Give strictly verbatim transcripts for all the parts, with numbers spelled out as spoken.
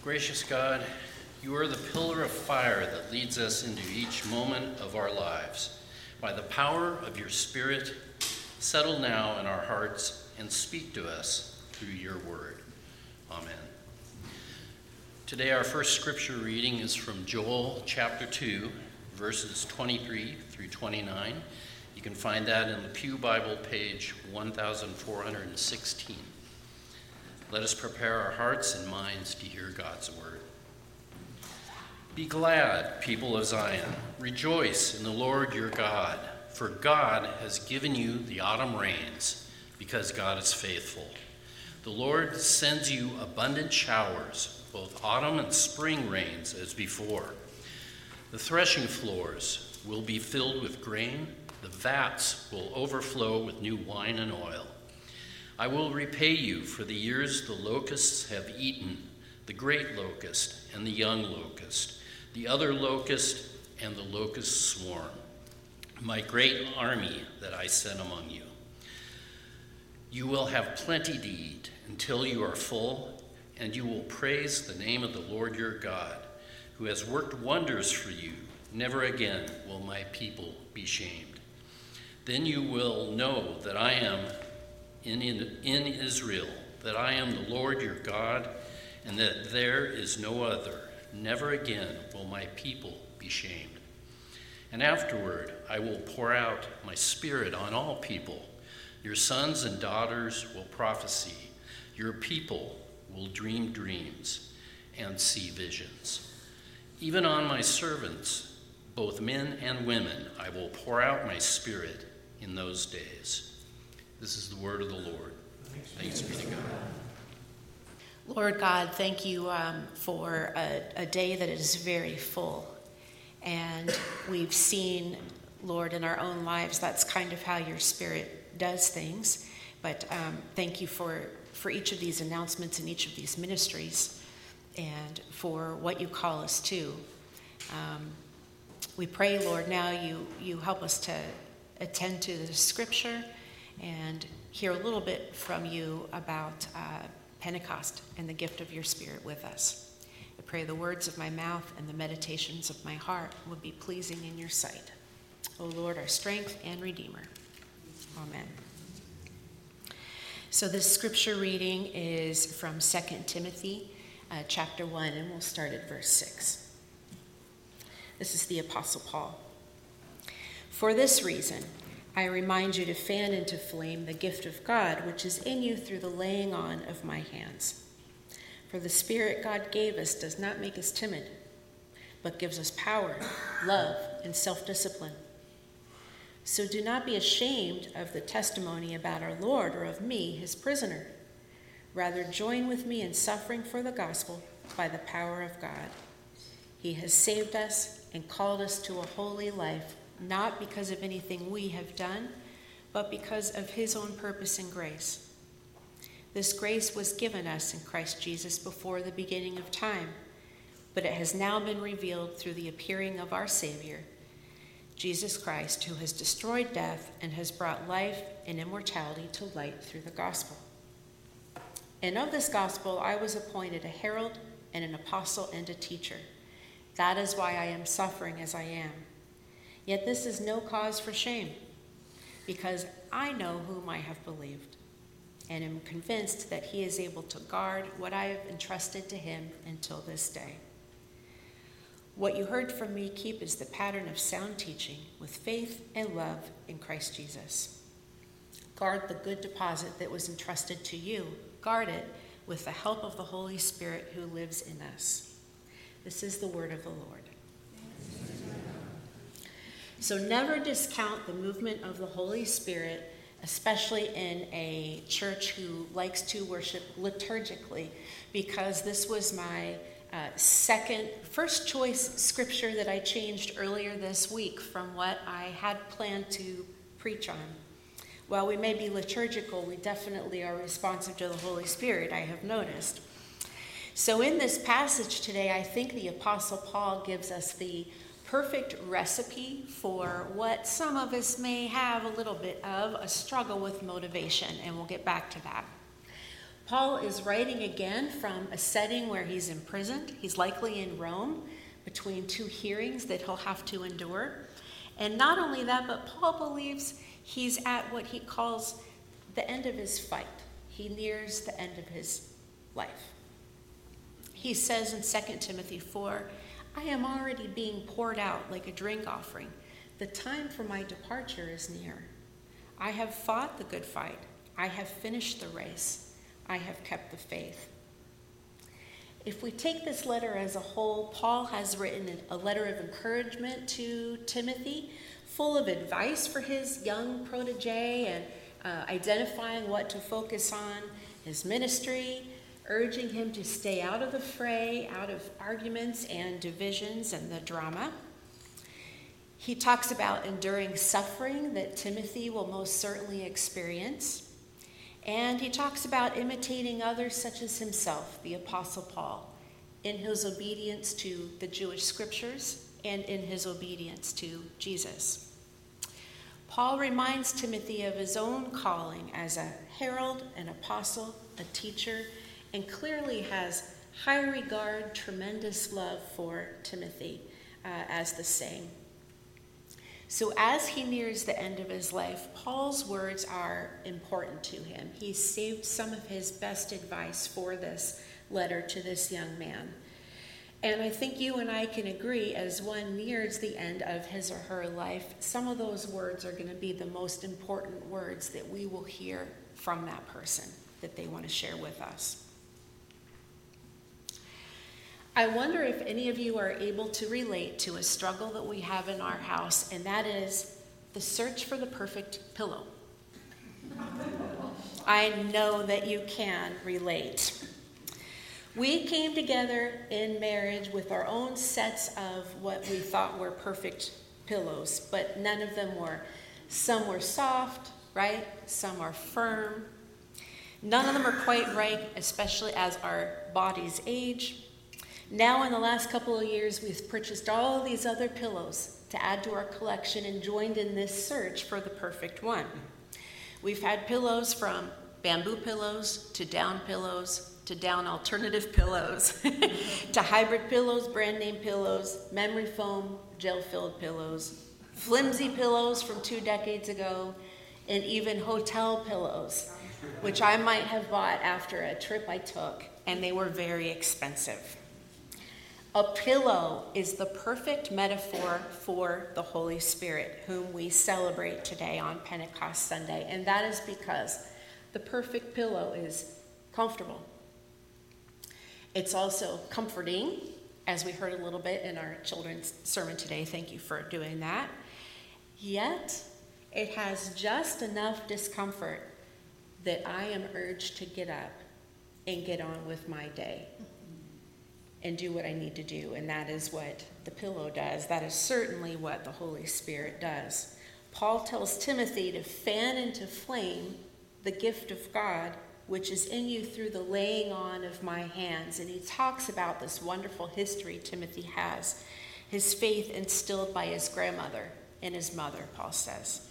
Gracious God, you are the pillar of fire that leads us into each moment of our lives. By the power of your Spirit, settle now in our hearts and speak to us through your word. Amen. Today our first scripture reading is from Joel chapter two, verses twenty-three through twenty-nine. You can find that in the Pew Bible, page one thousand four hundred sixteen. Let us prepare our hearts and minds to hear God's word. Be glad, people of Zion. Rejoice in the Lord your God, for God has given you the autumn rains, because God is faithful. The Lord sends you abundant showers, both autumn and spring rains as before. The threshing floors will be filled with grain. The vats will overflow with new wine and oil. I will repay you for the years the locusts have eaten, the great locust and the young locust, the other locust and the locust swarm, my great army that I sent among you. You will have plenty to eat until you are full, and you will praise the name of the Lord your God, who has worked wonders for you. Never again will my people be shamed. Then you will know that I am in, in, in Israel, that I am the Lord your God, and that there is no other. Never again will my people be shamed. And afterward I will pour out my spirit on all people. Your sons and daughters will prophesy. Your people will dream dreams and see visions. Even on my servants, both men and women, I will pour out my spirit in those days. This is the word of the Lord. Thanks be to God. Lord God, thank you um, for a, a day that is very full. And we've seen, Lord, in our own lives, that's kind of how your Spirit does things. But um, thank you for, for each of these announcements and each of these ministries and for what you call us to. Um, we pray, Lord, now you, you help us to attend to the scripture and hear a little bit from you about uh, Pentecost and the gift of your Spirit with us. I pray the words of my mouth and the meditations of my heart will be pleasing in your sight. O Lord, our strength and Redeemer. Amen. So this scripture reading is from Second Timothy uh, chapter one, and we'll start at verse six. This is the Apostle Paul. For this reason, I remind you to fan into flame the gift of God, which is in you through the laying on of my hands. For the Spirit God gave us does not make us timid, but gives us power, love, and self-discipline. So do not be ashamed of the testimony about our Lord or of me, his prisoner. Rather, join with me in suffering for the gospel by the power of God. He has saved us and called us to a holy life, not because of anything we have done, but because of his own purpose and grace. This grace was given us in Christ Jesus before the beginning of time, but it has now been revealed through the appearing of our Savior, Jesus Christ, who has destroyed death and has brought life and immortality to light through the gospel. And of this gospel I was appointed a herald and an apostle and a teacher. That is why I am suffering as I am. Yet this is no cause for shame, because I know whom I have believed, and am convinced that he is able to guard what I have entrusted to him until this day. What you heard from me keep as the pattern of sound teaching, with faith and love in Christ Jesus. Guard the good deposit that was entrusted to you. Guard it with the help of the Holy Spirit who lives in us. This is the word of the Lord. So never discount the movement of the Holy Spirit, especially in a church who likes to worship liturgically, because this was my uh, second, first choice scripture that I changed earlier this week from what I had planned to preach on. While we may be liturgical, we definitely are responsive to the Holy Spirit, I have noticed. So in this passage today, I think the Apostle Paul gives us the perfect recipe for what some of us may have a little bit of, a struggle with motivation, and we'll get back to that. Paul is writing again from a setting where he's imprisoned. He's likely in Rome between two hearings that he'll have to endure. And not only that, but Paul believes he's at what he calls the end of his fight. He nears the end of his life. He says in Second Timothy four, I am already being poured out like a drink offering. The time for my departure is near. I have fought the good fight. I have finished the race. I have kept the faith. If we take this letter as a whole, Paul has written a letter of encouragement to Timothy, full of advice for his young protege and uh, identifying what to focus on, his ministry, urging him to stay out of the fray, out of arguments and divisions and the drama. He talks about enduring suffering that Timothy will most certainly experience. And he talks about imitating others such as himself, the Apostle Paul, in his obedience to the Jewish scriptures and in his obedience to Jesus. Paul reminds Timothy of his own calling as a herald, an apostle, a teacher, and clearly has high regard, tremendous love for Timothy uh, as the same. So as he nears the end of his life, Paul's words are important to him. He saved some of his best advice for this letter to this young man. And I think you and I can agree, as one nears the end of his or her life, some of those words are going to be the most important words that we will hear from that person that they want to share with us. I wonder if any of you are able to relate to a struggle that we have in our house, and that is the search for the perfect pillow. I know that you can relate. We came together in marriage with our own sets of what we thought were perfect pillows, but none of them were. Some were soft, right? Some are firm. None of them are quite right, especially as our bodies age. Now, in the last couple of years, we've purchased all these other pillows to add to our collection and joined in this search for the perfect one. We've had pillows from bamboo pillows to down pillows to down alternative pillows to hybrid pillows, brand name pillows, memory foam, gel-filled pillows, flimsy pillows from two decades ago, and even hotel pillows, which I might have bought after a trip I took, and they were very expensive. A pillow is the perfect metaphor for the Holy Spirit, whom we celebrate today on Pentecost Sunday. And that is because the perfect pillow is comfortable. It's also comforting, as we heard a little bit in our children's sermon today. Thank you for doing that. Yet, it has just enough discomfort that I am urged to get up and get on with my day and do what I need to do. And that is what the pillow does. That is certainly what the Holy Spirit does. Paul tells Timothy to fan into flame the gift of God, which is in you through the laying on of my hands. And he talks about this wonderful history Timothy has, his faith instilled by his grandmother and his mother, Paul says.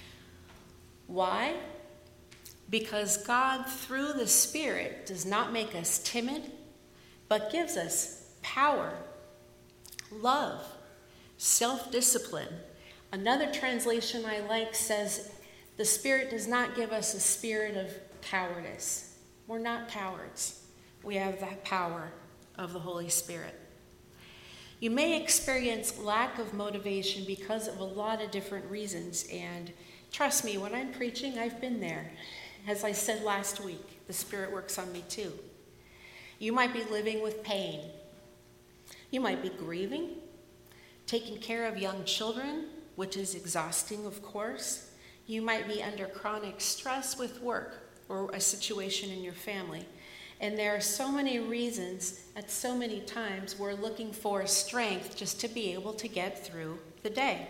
Why? Because God, through the Spirit, does not make us timid, but gives us power, love, self-discipline. Another translation I like says, the Spirit does not give us a spirit of cowardice. We're not cowards. We have that power of the Holy Spirit. You may experience lack of motivation because of a lot of different reasons, and trust me, when I'm preaching, I've been there. As I said last week, the Spirit works on me too. You might be living with pain. You might be grieving, taking care of young children, which is exhausting, of course. You might be under chronic stress with work or a situation in your family. And there are so many reasons, at so many times, we're looking for strength just to be able to get through the day.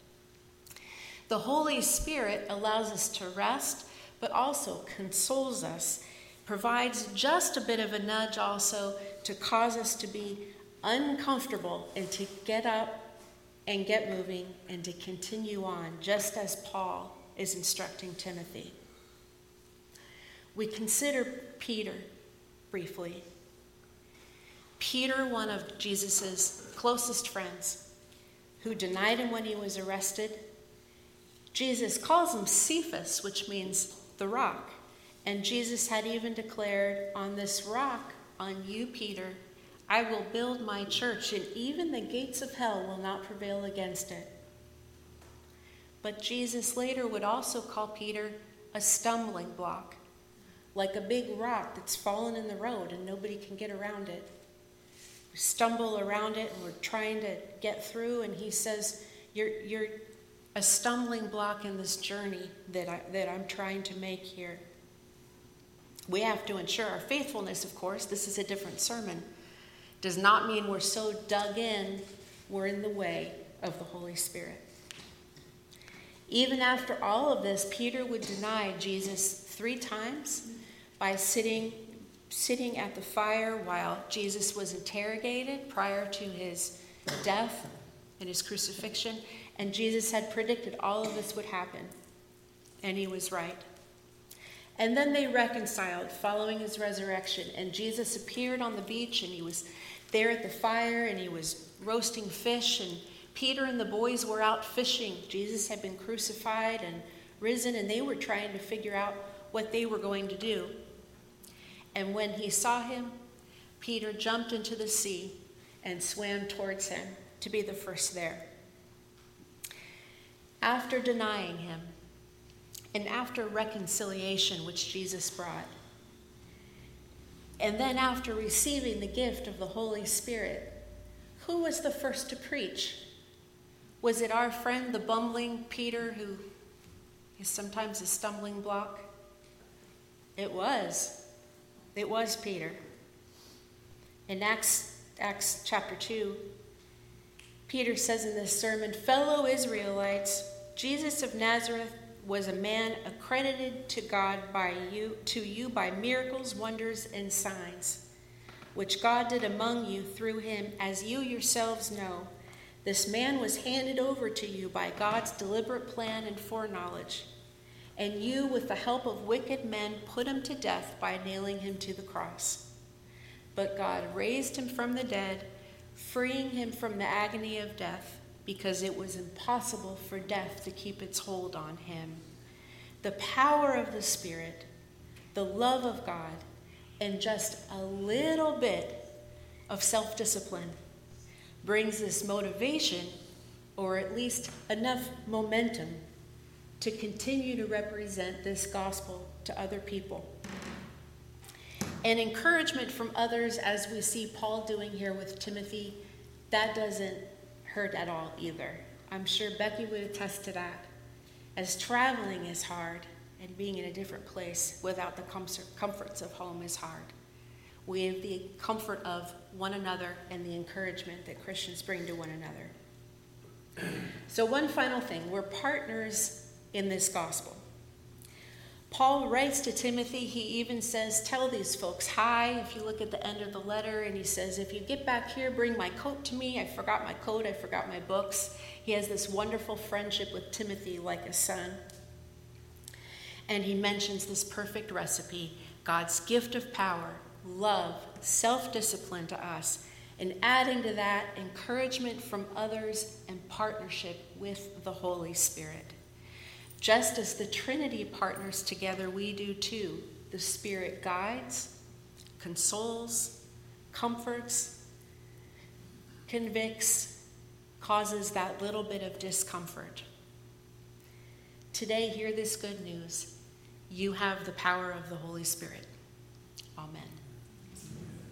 The Holy Spirit allows us to rest, but also consoles us, provides just a bit of a nudge also to cause us to be uncomfortable and to get up and get moving and to continue on, just as Paul is instructing Timothy. we consider Peter briefly. Peter, one of Jesus' closest friends, who denied him when he was arrested. Jesus calls him Cephas, which means the rock. And Jesus had even declared, on this rock, on you, Peter, I will build my church, and even the gates of hell will not prevail against it. But Jesus later would also call Peter a stumbling block, like a big rock that's fallen in the road and nobody can get around it. We stumble around it and we're trying to get through, and he says, you're, you're a stumbling block in this journey that, I, that I'm trying to make here. We have to ensure our faithfulness, of course. This is a different sermon. Does not mean we're so dug in, we're in the way of the Holy Spirit. Even after all of this, Peter would deny Jesus three times by sitting, sitting at the fire while Jesus was interrogated prior to his death and his crucifixion. And Jesus had predicted all of this would happen. And he was right. And then they reconciled following his resurrection. And Jesus appeared on the beach, and he was there at the fire, and he was roasting fish. And Peter and the boys were out fishing. Jesus had been crucified and risen, and they were trying to figure out what they were going to do. And when he saw him, Peter jumped into the sea and swam towards him to be the first there. After denying him, and after reconciliation, which Jesus brought, and then after receiving the gift of the Holy Spirit, who was the first to preach? Was it our friend, the bumbling Peter, who is sometimes a stumbling block? It was. It was Peter. In Acts, Acts chapter two, Peter says in this sermon, "Fellow Israelites, Jesus of Nazareth was a man accredited to God by you, to you by miracles, wonders, and signs, which God did among you through him, as you yourselves know. This man was handed over to you by God's deliberate plan and foreknowledge, and you, with the help of wicked men, put him to death by nailing him to the cross. But God raised him from the dead, freeing him from the agony of death, because it was impossible for death to keep its hold on him. The power of the Spirit, the love of God, and just a little bit of self-discipline brings this motivation, or at least enough momentum, to continue to represent this gospel to other people. And encouragement from others, as we see Paul doing here with Timothy, that doesn't hurt at all either. I'm sure Becky would attest to that. As traveling is hard and being in a different place without the comforts of home is hard, we have the comfort of one another and the encouragement that Christians bring to one another. So one final thing, we're partners in this gospel. Paul writes to Timothy, he even says, tell these folks hi. If you look at the end of the letter, and he says, if you get back here, bring my coat to me. I forgot my coat, I forgot my books. He has this wonderful friendship with Timothy like a son. And he mentions this perfect recipe, God's gift of power, love, self-discipline to us, and adding to that, encouragement from others and partnership with the Holy Spirit. Just as the Trinity partners together, we do too. The Spirit guides, consoles, comforts, convicts, causes that little bit of discomfort. Today, hear this good news. You have the power of the Holy Spirit. Amen.